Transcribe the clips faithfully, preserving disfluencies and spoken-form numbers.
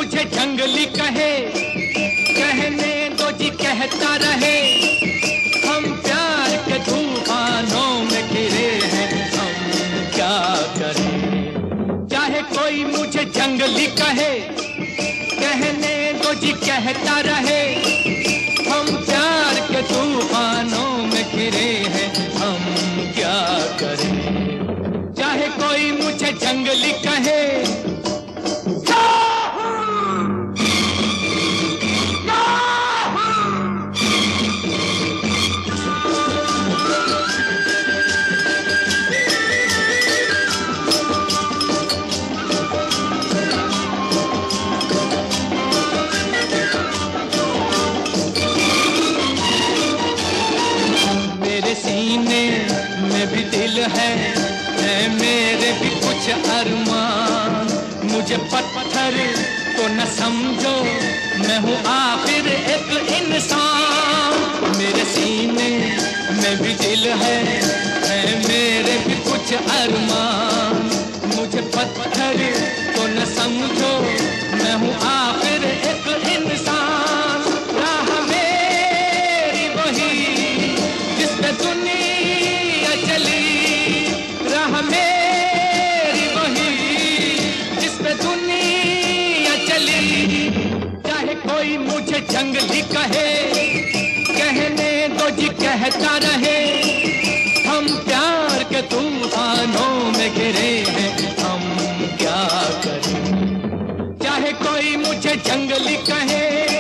मुझे जंगली कहे, कहने दो जी कहता रहे। हम प्यार के तूफानों में घिरे हैं, हम क्या करें। चाहे कोई मुझे जंगली कहे, कहने दो जी कहता रहे। हम प्यार के तूफानों में घिरे हैं, हम क्या करें। चाहे कोई मुझे जंगली कहे। सीने में भी दिल है, है मेरे भी कुछ अरमान। मुझे पत्थर तो न समझो, मैं हूँ आखिर एक इंसान। मेरे सीने में भी दिल है, है मेरे भी कुछ अरमान। मुझे पत्थर तो न समझो, मैं हूँ आखिर एक इंसान। राह मेरी वही जिस पे दुनिया चली, राह मेरी वही जिस पे दुनिया चली। चाहे कोई मुझे जंगली कहे, कहने दो जी कहता रहे। हम प्यार के तूफानों में घिरे हैं, हम क्या करें। चाहे कोई मुझे जंगली कहे।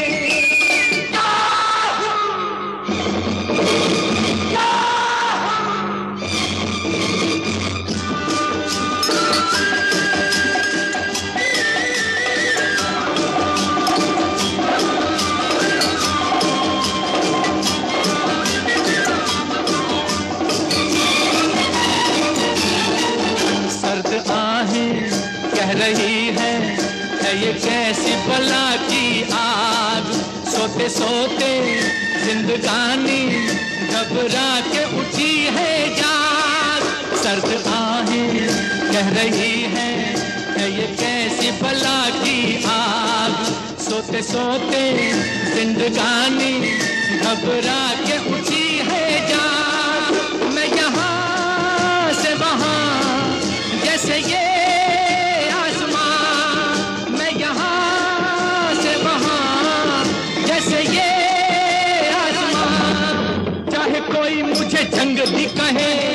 कह रही है, है ये कैसी बला की आग। सोते सोते जिंदगानी घबरा के उठी है जाग। सर्द आहें कह रही है, है ये कैसी बला की आग। सोते सोते जिंदगानी घबरा के उठी है जाग। मैं यहाँ से वहाँ जैसे ये कोई मुझे जंगली कहे,